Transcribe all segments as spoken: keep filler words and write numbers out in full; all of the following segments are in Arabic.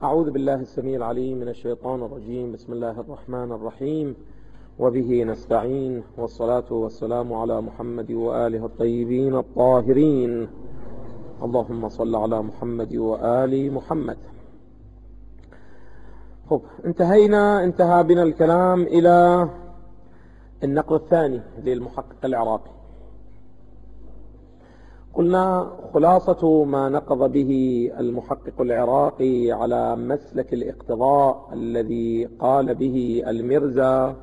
أعوذ بالله السميع العليم من الشيطان الرجيم. بسم الله الرحمن الرحيم، وبه نستعين، والصلاة والسلام على محمد وآله الطيبين الطاهرين. اللهم صل على محمد وآل محمد. خب، انتهينا انتهى بنا الكلام إلى النقل الثاني للمحقق العراقي. قلنا خلاصة ما نقض به المحقق العراقي على مسلك الاقتضاء الذي قال به المرزا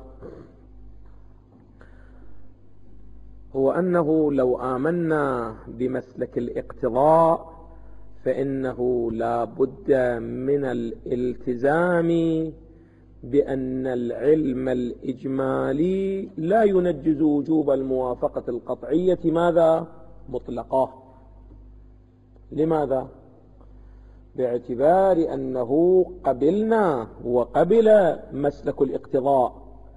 هو أنه لو آمنا بمسلك الاقتضاء فإنه لا بد من الالتزام بأن العلم الإجمالي لا ينجز وجوب الموافقة القطعية ماذا؟ مطلقة. لماذا؟ باعتبار أنه قبلنا وقبل مسلك الاقتضاء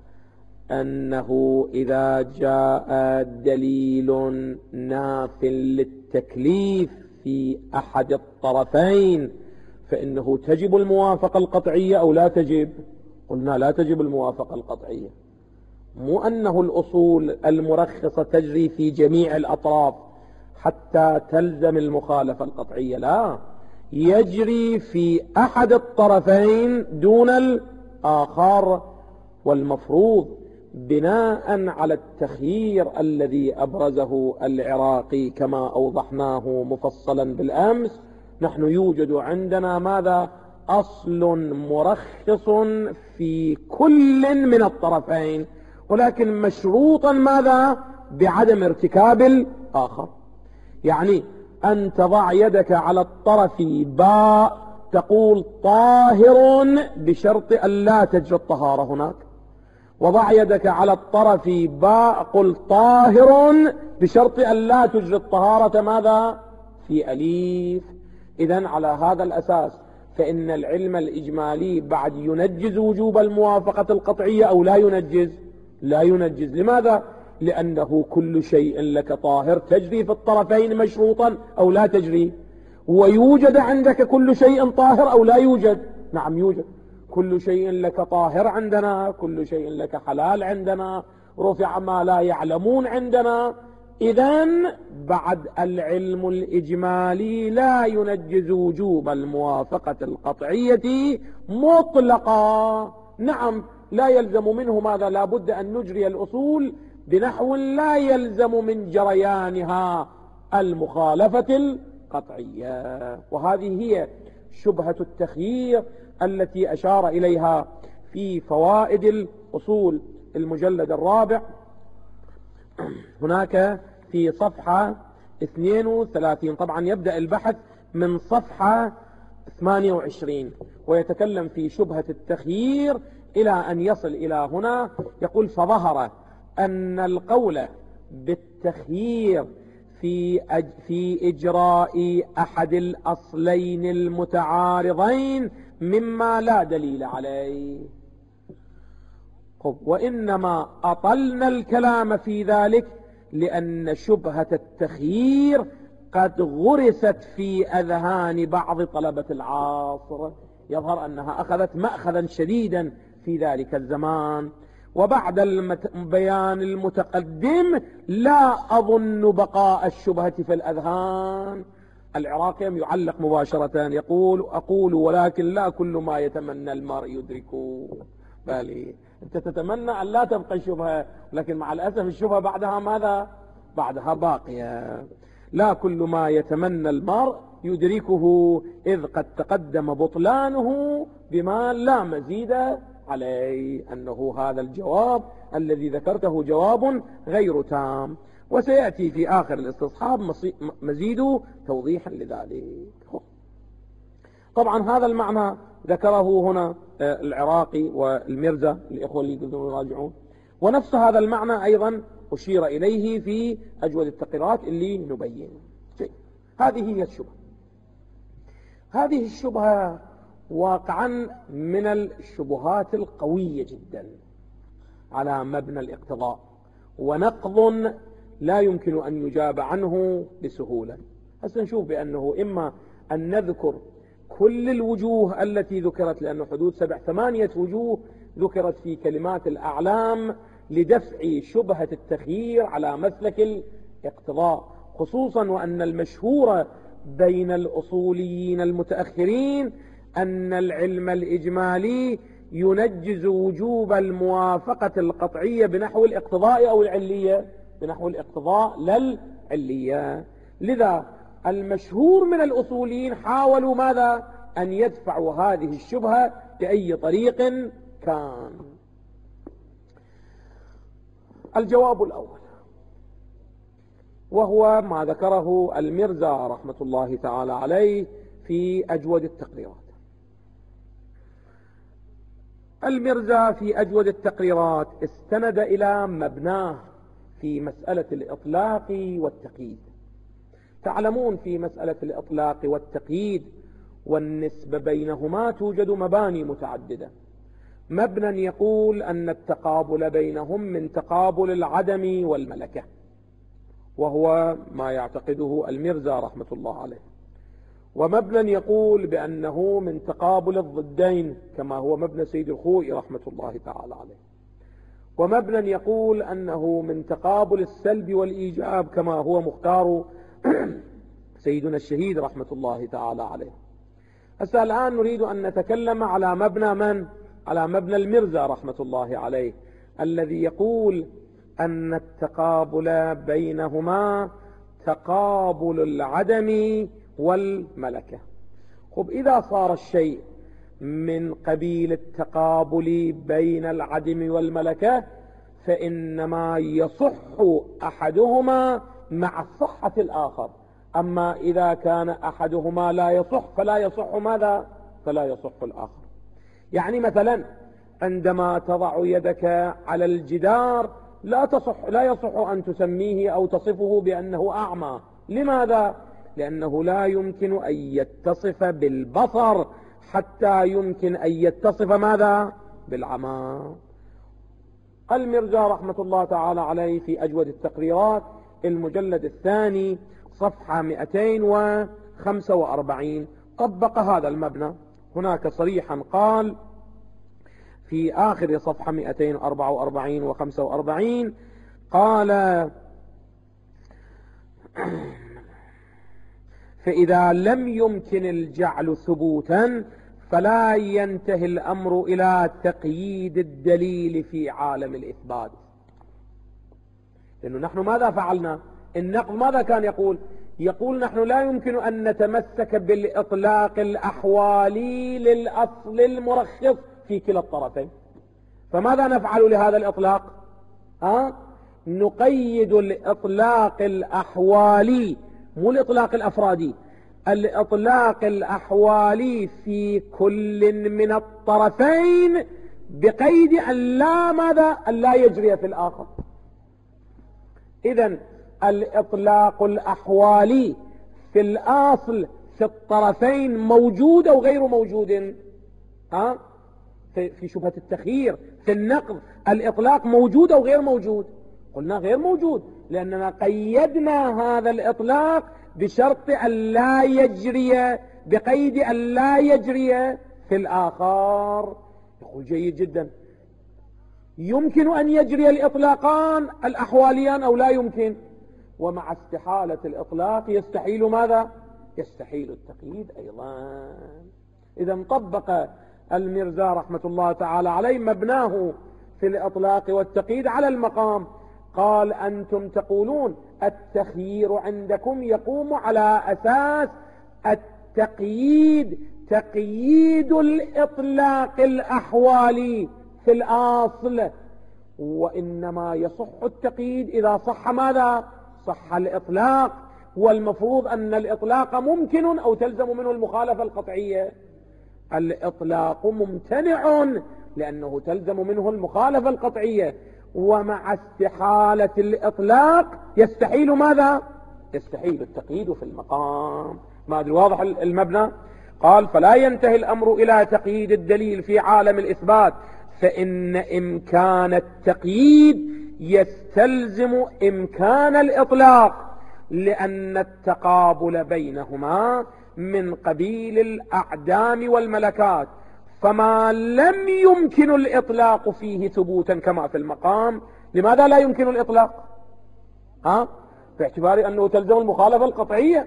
أنه إذا جاء دليل ناف للتكليف في أحد الطرفين فإنه تجب الموافقة القطعية أو لا تجب؟ قلنا لا تجب الموافقة القطعية. مو أنه الأصول المرخصة تجري في جميع الأطراف حتى تلزم المخالفة القطعية، لا، يجري في أحد الطرفين دون الآخر. والمفروض بناء على التخيير الذي أبرزه العراقي كما أوضحناه مفصلا بالأمس، نحن يوجد عندنا ماذا؟ أصل مرخص في كل من الطرفين، ولكن مشروطا ماذا؟ بعدم ارتكاب الآخر. يعني أن تضع يدك على الطرف باء تقول طاهر بشرط أن لا تجري الطهارة هناك، وضع يدك على الطرف باء قل طاهر بشرط أن لا تجري الطهارة ماذا؟ في أليف. إذن على هذا الأساس فإن العلم الإجمالي بعد ينجز وجوب الموافقة القطعية أو لا ينجز؟ لا ينجز. لماذا؟ لأنه كل شيء لك طاهر تجري في الطرفين مشروطا أو لا تجري. ويوجد عندك كل شيء طاهر أو لا يوجد؟ نعم يوجد. كل شيء لك طاهر عندنا، كل شيء لك حلال عندنا، رفع ما لا يعلمون عندنا. إذن بعد العلم الإجمالي لا ينجز وجوب الموافقة القطعية مطلقا. نعم لا يلزم منه ماذا؟ لا بد أن نجري الأصول بنحو لا يلزم من جريانها المخالفة القطعية. وهذه هي شبهة التخيير التي أشار إليها في فوائد الأصول المجلد الرابع هناك في صفحة اثنين وثلاثين. طبعا يبدأ البحث من صفحة ثمانية وعشرين ويتكلم في شبهة التخيير إلى أن يصل إلى هنا. يقول: فظهر أن القول بالتخيير في أج في إجراء أحد الأصلين المتعارضين مما لا دليل عليه. وإنما أطلنا الكلام في ذلك لأن شبهة التخيير قد غرست في أذهان بعض طلبة العصر. يظهر أنها أخذت مأخذا شديدا في ذلك الزمان، وبعد البيان المتقدم لا أظن بقاء الشبهة في الأذهان. العراقي يعلق مباشرة يقول: أقول ولكن لا كل ما يتمنى المرء يدركه. بالي أنت تتمنى أن لا تبقى الشبهة، لكن مع الأسف الشبهة بعدها ماذا؟ بعدها باقية. لا كل ما يتمنى المرء يدركه، إذ قد تقدم بطلانه بما لا مزيد عليه، أنه هذا الجواب الذي ذكرته جواب غير تام، وسيأتي في آخر الاستصحاب مزيد توضيحا لذلك. طبعا هذا المعنى ذكره هنا العراقي والمرزا، الإخوة اللي يقدرون يراجعون، ونفس هذا المعنى أيضا أشير إليه في أجود التقريرات اللي نبين شيء. هذه هي الشبهة. هذه الشبهة واقعا من الشبهات القوية جدا على مبنى الاقتضاء، ونقض لا يمكن أن يجاب عنه بسهولة. هسه نشوف بأنه إما أن نذكر كل الوجوه التي ذكرت، لأن حدود سبع ثمانية وجوه ذكرت في كلمات الأعلام لدفع شبهة التخيير على مسلك الاقتضاء، خصوصا وأن المشهور بين الأصوليين المتأخرين أن العلم الإجمالي ينجز وجوب الموافقة القطعية بنحو الاقتضاء أو العلية، بنحو الاقتضاء للعلية. لذا المشهور من الأصوليين حاولوا ماذا؟ أن يدفعوا هذه الشبهة بأي طريق كان. الجواب الأول وهو ما ذكره المرزا رحمة الله تعالى عليه في أجود التقريرات. المرزا في أجود التقريرات استند إلى مبناه في مسألة الإطلاق والتقييد. تعلمون في مسألة الإطلاق والتقييد والنسبة بينهما توجد مباني متعددة. مبنى يقول أن التقابل بينهم من تقابل العدم والملكة، وهو ما يعتقده المرزا رحمة الله عليه. ومبنى يقول بأنه من تقابل الضدين كما هو مبنى سيد الخوئي رحمة الله تعالى عليه. ومبنى يقول أنه من تقابل السلب والإيجاب كما هو مختار سيدنا الشهيد رحمة الله تعالى عليه. هسه الآن نريد أن نتكلم على مبنى من؟ على مبنى المرزا رحمة الله عليه، الذي يقول أن التقابل بينهما تقابل العدم والملكة. خب إذا صار الشيء من قبيل التقابل بين العدم والملكة فإنما يصح أحدهما مع صحة الآخر، أما إذا كان أحدهما لا يصح فلا يصح ماذا؟ فلا يصح الآخر. يعني مثلا عندما تضع يدك على الجدار لا تصح لا يصح أن تسميه أو تصفه بأنه أعمى. لماذا؟ لأنه لا يمكن أن يتصف بالبصر حتى يمكن أن يتصف ماذا؟ بالعمى. المرزا رحمة الله تعالى عليه في أجود التقريرات المجلد الثاني صفحة مئتين وخمسة وأربعين طبق هذا المبنى. هناك صريحا قال في آخر صفحة مئتين وأربعة وأربعين وخمسة وأربعين قال: فإذا لم يمكن الجعل ثبوتا فلا ينتهي الأمر إلى تقييد الدليل في عالم الإثبات. لأنه نحن ماذا فعلنا؟ النقض ماذا كان يقول؟ يقول نحن لا يمكن أن نتمسك بالإطلاق الأحوالي للأصل المرخص في كلا الطرفين. فماذا نفعل لهذا الإطلاق؟ ها؟ نقيد الإطلاق الأحوالي، مو الإطلاق الأفرادي، الإطلاق الأحوالي في كل من الطرفين بقيد أن لا ماذا؟ أن لا يجري في الآخر. إذن الإطلاق الأحوالي في الأصل في الطرفين موجود أو غير موجود؟ ها؟ في شبهة التخيير في النقض الإطلاق موجود أو غير موجود؟ قلنا غير موجود، لأننا قيدنا هذا الإطلاق بشرط أن لا يجري، بقيد أن لا يجري في الآخر. يقول جيد جدا، يمكن أن يجري الإطلاقان الأحواليان أو لا يمكن، ومع استحالة الإطلاق يستحيل ماذا؟ يستحيل التقييد أيضا. إذا طبق المرزا رحمة الله تعالى عليه مبناه في الإطلاق والتقييد على المقام. قال: أنتم تقولون التخيير عندكم يقوم على أساس التقييد، تقييد الإطلاق الأحوالي في الأصل، وإنما يصح التقييد إذا صح ماذا؟ صح الإطلاق. والمفروض أن الإطلاق ممكن أو تلزم منه المخالفة القطعية. الإطلاق ممتنع لأنه تلزم منه المخالفة القطعية، ومع استحالة الإطلاق يستحيل ماذا؟ يستحيل التقييد في المقام. ما أدري واضح المبنى؟ قال: فلا ينتهي الأمر إلى تقييد الدليل في عالم الإثبات، فإن إمكان التقييد يستلزم إمكان الإطلاق، لأن التقابل بينهما من قبيل الأعدام والملكات، فما لم يمكن الإطلاق فيه ثبوتا كما في المقام. لماذا لا يمكن الإطلاق؟ ها؟ باعتبار أنه تلزم المخالفة القطعية.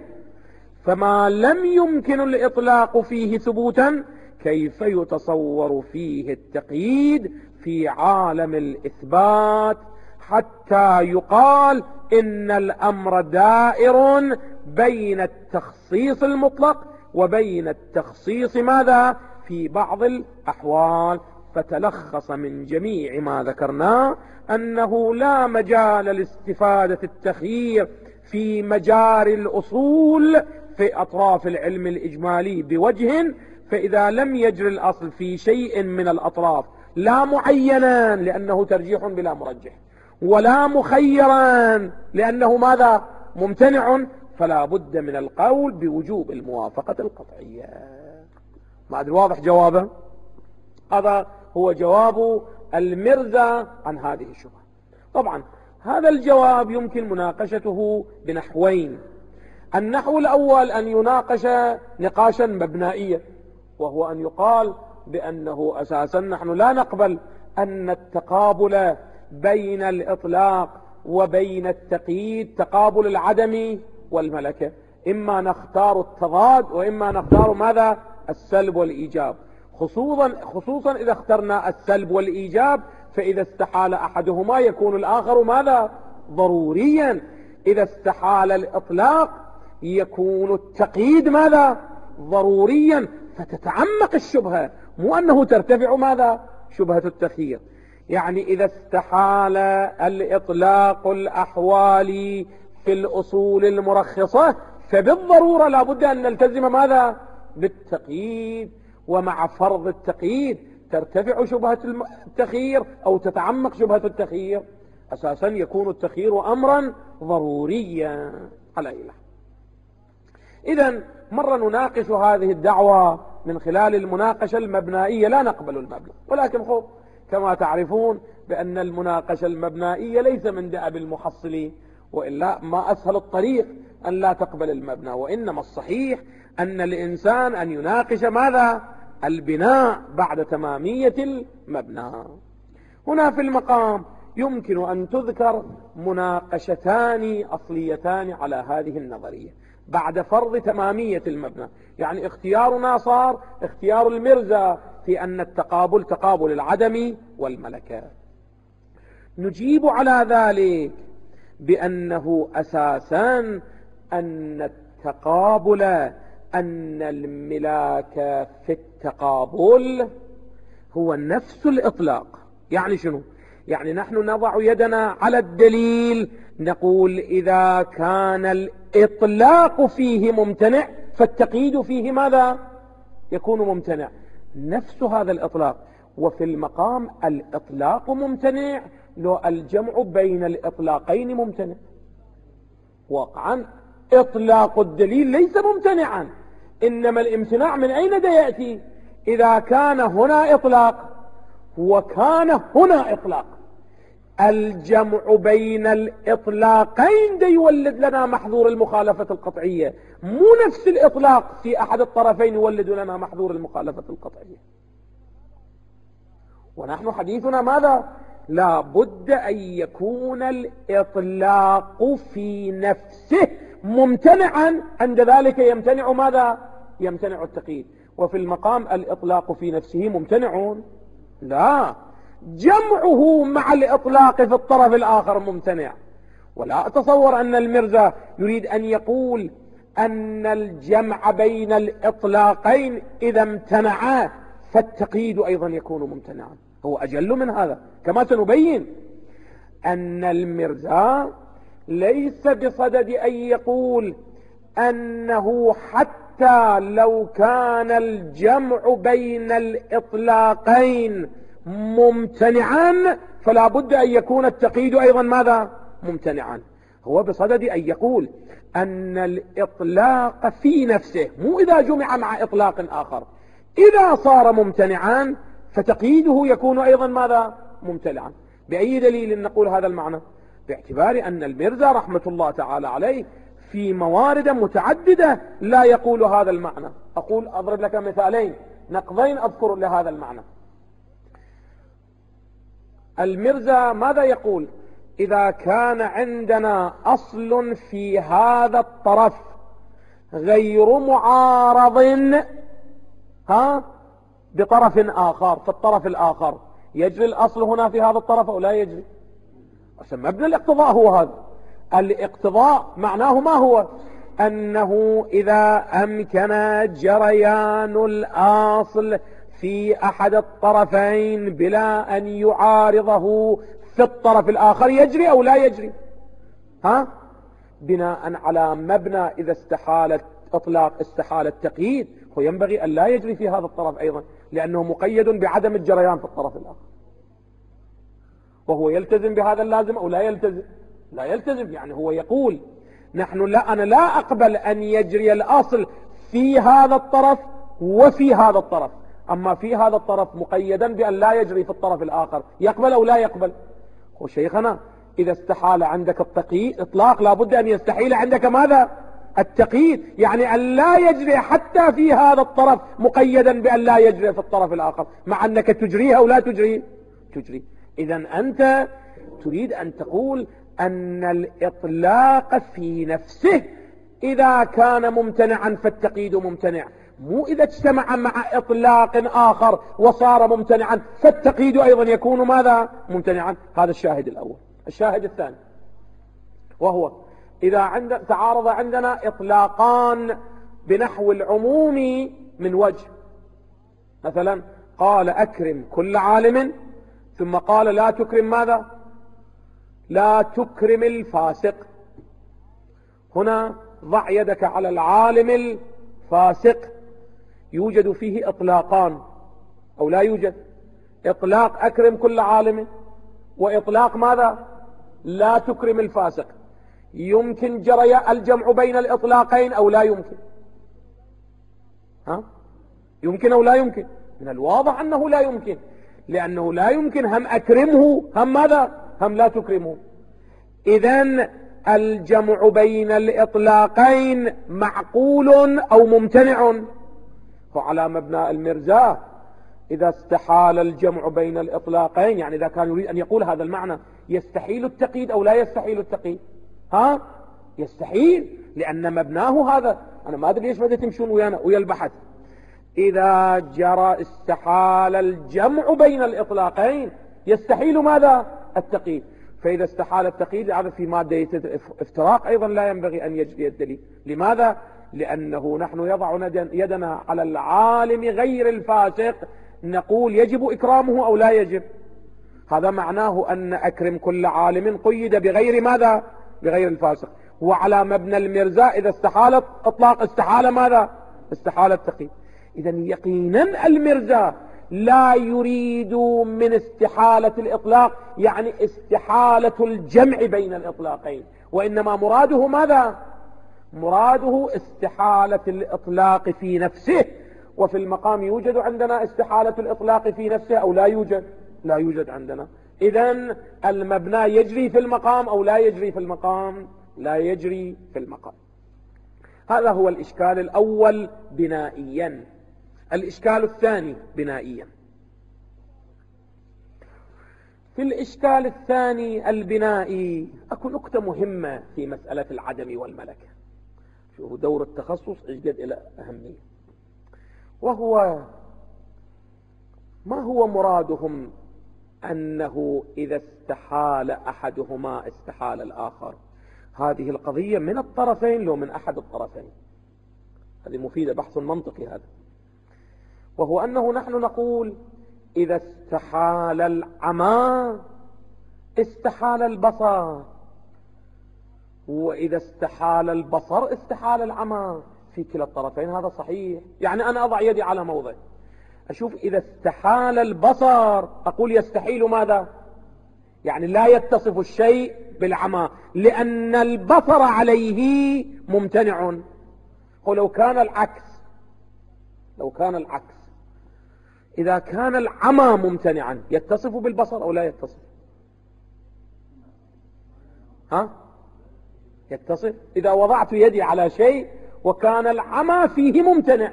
فما لم يمكن الإطلاق فيه ثبوتا كيف يتصور فيه التقييد في عالم الإثبات حتى يقال إن الأمر دائر بين التخصيص المطلق وبين التخصيص ماذا في بعض الأحوال. فتلخص من جميع ما ذكرناه أنه لا مجال لاستفادة التخيير في مجاري الأصول في أطراف العلم الإجمالي بوجه، فإذا لم يجري الأصل في شيء من الأطراف لا معينا لأنه ترجيح بلا مرجح، ولا مخيرا لأنه ماذا ممتنع، فلا بد من القول بوجوب الموافقة القطعية. ما أدري واضح جوابه؟ هذا هو جواب المرزا عن هذه الشبهة. طبعا هذا الجواب يمكن مناقشته بنحوين. النحو الأول أن يناقش نقاشا مبنائيا، وهو أن يقال بأنه أساسا نحن لا نقبل أن التقابل بين الإطلاق وبين التقييد تقابل العدم والملكة، إما نختار التضاد وإما نختار ماذا السلب والإيجاب، خصوصا, خصوصا إذا اخترنا السلب والإيجاب فإذا استحال أحدهما يكون الآخر ماذا ضروريا. إذا استحال الإطلاق يكون التقييد ماذا ضروريا، فتتعمق الشبهة، مو أنه ترتفع ماذا شبهة التخيير. يعني إذا استحال الإطلاق الأحوال في الأصول المرخصة فبالضرورة لا بد أن نلتزم ماذا بالتقييد، ومع فرض التقييد ترتفع شبهة التخيير أو تتعمق شبهة التخيير، أساسا يكون التخيير أمرا ضروريا على إله. إذن مرة نناقش هذه الدعوة من خلال المناقشة المبنائية، لا نقبل المبنى، ولكن خب كما تعرفون بأن المناقشة المبنائية ليس من دأب المحصلين، وإلا ما أسهل الطريق أن لا تقبل المبنى، وإنما الصحيح أن الإنسان أن يناقش ماذا البناء بعد تمامية المبنى. هنا في المقام يمكن أن تذكر مناقشتان أصليتان على هذه النظرية بعد فرض تمامية المبنى. يعني اختيارنا صار اختيار المرزا في أن التقابل تقابل العدم والملكة. نجيب على ذلك بأنه أساسا أن التقابل أن الملاك في التقابل هو نفس الإطلاق. يعني شنو؟ يعني نحن نضع يدنا على الدليل نقول إذا كان الإطلاق فيه ممتنع فالتقييد فيه ماذا يكون ممتنع، نفس هذا الإطلاق. وفي المقام الإطلاق ممتنع لو الجمع بين الإطلاقين ممتنع. واقعا إطلاق الدليل ليس ممتنعا، إنما الامتناع من أين يأتي؟ إذا كان هنا إطلاق وكان هنا إطلاق، الجمع بين الإطلاقين دي يولد لنا محظور المخالفة القطعية، مو نفس الإطلاق في أحد الطرفين يولد لنا محظور المخالفة القطعية. ونحن حديثنا ماذا؟ لا بد أن يكون الإطلاق في نفسه ممتنعا، عند ذلك يمتنع ماذا؟ يمتنع التقييد. وفي المقام الإطلاق في نفسه ممتنع؟ لا، جمعه مع الإطلاق في الطرف الآخر ممتنع. ولا أتصور أن المرزا يريد أن يقول أن الجمع بين الإطلاقين إذا امتنعا فالتقييد أيضا يكون ممتنعا. هو أجل من هذا، كما سنبين أن المرزا ليس بصدد أن يقول أنه حتى لو كان الجمع بين الإطلاقين ممتنعا فلا بد أن يكون التقييد أيضا ماذا ممتنعا. هو بصدد أن يقول أن الإطلاق في نفسه، مو إذا جمع مع إطلاق آخر، إذا صار ممتنعا فتقييده يكون أيضا ماذا ممتنعا. بأي دليل نقول هذا المعنى؟ باعتبار أن المرزا رحمة الله تعالى عليه في موارد متعددة لا يقول هذا المعنى. أقول أضرب لك مثالين نقضين أذكر لهذا المعنى. المرزا ماذا يقول؟ إذا كان عندنا أصل في هذا الطرف غير معارض ها بطرف آخر، في الطرف الآخر يجري الأصل هنا في هذا الطرف أو لا يجري؟ عشان مبنى الاقتضاء هو هذا. الاقتضاء معناه ما هو؟ أنه إذا أمكن جريان الأصل في أحد الطرفين بلا أن يعارضه في الطرف الآخر يجري أو لا يجري؟ ها؟ بناء على مبنى إذا استحالت إطلاق استحالة تقييد، هو ينبغي أن لا يجري في هذا الطرف أيضا، لأنه مقيد بعدم الجريان في الطرف الآخر. وهو يلتزم بهذا اللازم أو لا يلتزم؟ لا يلتزم. يعني هو يقول نحن لا أنا لا أقبل أن يجري الأصل في هذا الطرف وفي هذا الطرف، أما في هذا الطرف مقيدا بأن لا يجري في الطرف الآخر، يقبل أو لا يقبل؟ هو شيخنا إذا استحال عندك التقييد إطلاق لابد أن يستحيل عندك ماذا؟ التقييد، يعني أن لا يجري حتى في هذا الطرف مقيدا بأن لا يجري في الطرف الآخر، مع أنك تجريها أو لا تجري؟ تجري. إذن أنت تريد أن تقول أن الإطلاق في نفسه إذا كان ممتنعا فالتقييد ممتنع، مو إذا اجتمع مع إطلاق آخر وصار ممتنعا فالتقييد أيضا يكون ماذا؟ ممتنعا. هذا الشاهد الأول. الشاهد الثاني وهو إذا عند تعارض عندنا إطلاقان بنحو العموم من وجه، مثلا قال أكرم كل عالم ثم قال لا تكرم ماذا؟ لا تكرم الفاسق. هنا ضع يدك على العالم الفاسق، يوجد فيه إطلاقان أو لا يوجد؟ إطلاق أكرم كل عالم وإطلاق ماذا؟ لا تكرم الفاسق. يمكن جري الجمع بين الإطلاقين أو لا يمكن؟ ها؟ يمكن أو لا يمكن؟ من الواضح أنه لا يمكن، لأنه لا يمكن هم أكرمه هم ماذا؟ هم لا تكرمه. إذن الجمع بين الإطلاقين معقول أو ممتنع؟ وعلى مبنى المرزا إذا استحال الجمع بين الإطلاقين، يعني إذا كان يريد أن يقول هذا المعنى، يستحيل التقييد أو لا يستحيل التقييد؟ ها؟ يستحيل، لأن مبناه هذا. أنا ما أدري ليش بدأت تمشون ويانا ويا البحث. إذا جرى استحال الجمع بين الإطلاقين يستحيل ماذا؟ التقييد. فإذا استحال التقييد هذا في مادة افتراق أيضا لا ينبغي أن يجري الدليل. لماذا؟ لأنه نحن يضع يدنا على العالم غير الفاسق نقول يجب إكرامه أو لا يجب. هذا معناه أن أكرم كل عالم قيد بغير ماذا؟ بغير الفاسق. وعلى مبنى المرزا إذا استحالت إطلاق استحال ماذا؟ استحال التقييد. إذن يقينا المرزا لا يريد من استحالة الإطلاق يعني استحالة الجمع بين الإطلاقين، وإنما مراده ماذا؟ مراده استحالة الإطلاق في نفسه. وفي المقام يوجد عندنا استحالة الإطلاق في نفسه أو لا يوجد؟ لا يوجد عندنا. إذن المبنى يجري في المقام أو لا يجري في المقام؟ لا يجري في المقام. هذا هو الإشكال الأول بنائيا. الإشكال الثاني بنائيا. في الإشكال الثاني البنائي أكو نقطة مهمة في مسألة العدم والملكة. شوفوا دور التخصص اجد إلى أهمية، وهو ما هو مرادهم أنه إذا استحال أحدهما استحال الآخر؟ هذه القضية من الطرفين لو من أحد الطرفين. هذه مفيدة، بحث منطقي هذا. وهو أنه نحن نقول إذا استحال العمى استحال البصر، وإذا استحال البصر استحال العمى. في كلا الطرفين هذا صحيح. يعني أنا أضع يدي على موضع أشوف إذا استحال البصر أقول يستحيل ماذا؟ يعني لا يتصف الشيء بالعمى لأن البصر عليه ممتنع. ولو كان العكس، لو كان العكس إذا كان العمى ممتنعا يتصف بالبصر أو لا يتصف؟ ها؟ يتصف. إذا وضعت يدي على شيء وكان العمى فيه ممتنع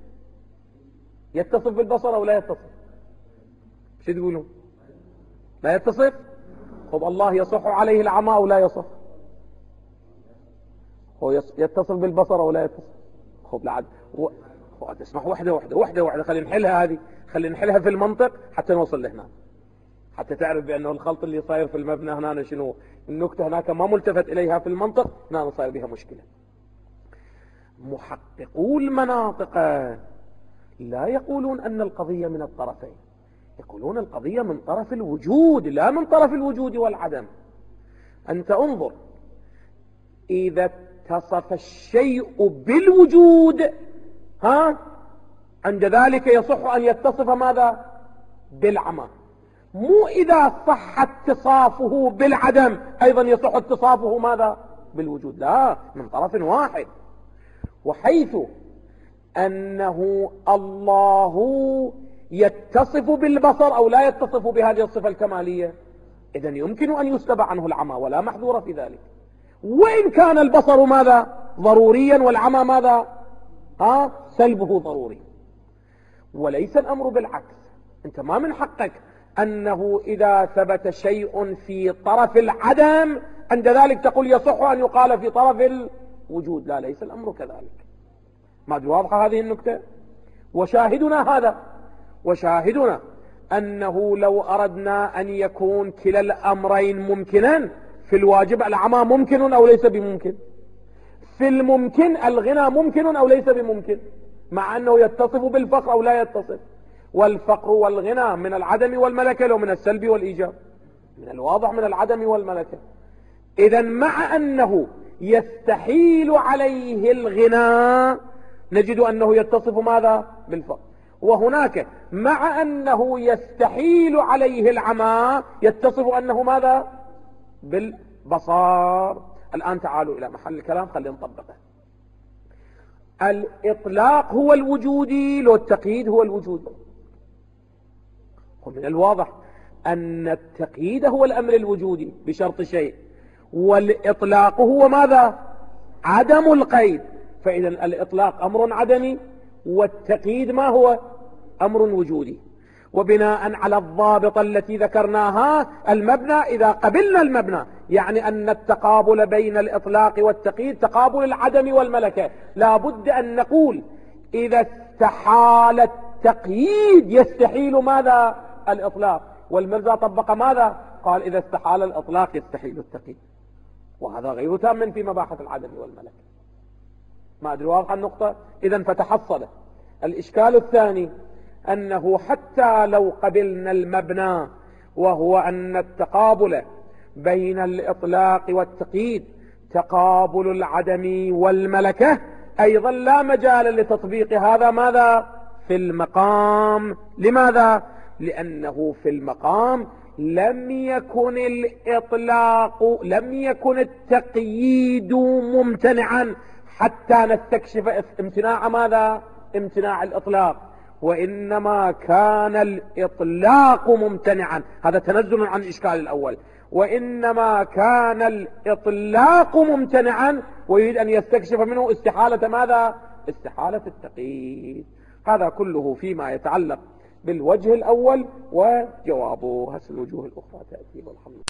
يتصف بالبصر أو لا يتصف؟ شو تقولون؟ لا يتصف. خب الله يصح عليه العمى أو لا يصح؟ هو يتصف بالبصر أو لا يتصف؟ خب لعد و... تسمح وحدة وحدة وحدة وحدة خلينا نحلها هذه، خلينا نحلها في المنطق حتى نوصل لهنا، حتى تعرف بأنه الخلط اللي صاير في المبنى هنا شنو النكتة هناك ما ملتفت إليها في المنطق، هنا صاير بها مشكلة. محققو المناطق لا يقولون أن القضية من الطرفين، يقولون القضية من طرف الوجود لا من طرف الوجود والعدم. أنت انظر، إذا اتصف الشيء بالوجود ها عند ذلك يصح أن يتصف ماذا؟ بالعمى. مو إذا صح اتصافه بالعدم أيضا يصح اتصافه ماذا؟ بالوجود، لا، من طرف واحد. وحيث أنه الله يتصف بالبصر أو لا يتصف بهذه الصفة الكمالية، إذن يمكن أن يسلب عنه العمى ولا محذور في ذلك، وإن كان البصر ماذا؟ ضروريا والعمى ماذا؟ ها؟ سلبه ضروري. وليس الأمر بالعكس، أنت ما من حقك أنه إذا ثبت شيء في طرف العدم عند ذلك تقول يصح أن يقال في طرف الوجود، لا، ليس الأمر كذلك. ما أدري واضحة هذه النكتة؟ وشاهدنا هذا، وشاهدنا أنه لو أردنا أن يكون كلا الأمرين ممكنا، في الواجب العمى ممكن أو ليس بممكن، في الممكن الغنى ممكن أو ليس بممكن، مع أنه يتصف بالفقر أو لا يتصف. والفقر والغنى من العدم والملكة لو من السلب والإيجاب؟ من الواضح من العدم والملكة. إذن مع أنه يستحيل عليه الغنى نجد أنه يتصف ماذا؟ بالفقر. وهناك مع أنه يستحيل عليه العمى يتصف أنه ماذا؟ بالبصار. الآن تعالوا إلى محل الكلام، خلينا نطبقه. الإطلاق هو الوجودي لو التقييد هو الوجود؟ ومن الواضح أن التقييد هو الأمر الوجودي بشرط شيء، والإطلاق هو ماذا؟ عدم القيد. فإذا الإطلاق أمر عدمي والتقييد ما هو؟ أمر وجودي. وبناء على الضابط التي ذكرناها المبنى، إذا قبلنا المبنى يعني أن التقابل بين الإطلاق والتقييد تقابل العدم والملكة، لا بد أن نقول إذا استحال التقييد يستحيل ماذا؟ الإطلاق. والمرزا طبق ماذا؟ قال إذا استحال الإطلاق يستحيل التقييد، وهذا غير تام في مباحث العدم والملكة. ما أدري واضحة النقطة؟ إذن فتحصل. الإشكال الثاني أنه حتى لو قبلنا المبنى وهو أن التقابل بين الإطلاق والتقييد تقابل العدم والملكة، أيضا لا مجال لتطبيق هذا ماذا؟ في المقام. لماذا؟ لأنه في المقام لم يكن الإطلاق لم يكن التقييد ممتنعا حتى نستكشف امتناع ماذا؟ امتناع الإطلاق، وإنما كان الإطلاق ممتنعا. هذا تنزل عن الإشكال الأول. وإنما كان الإطلاق ممتنعا ويريد أن يستكشف منه استحالة ماذا؟ استحالة التقييد. هذا كله فيما يتعلق بالوجه الأول، وجوابه هسه الوجوه الأخرى تأتي والحمد لله.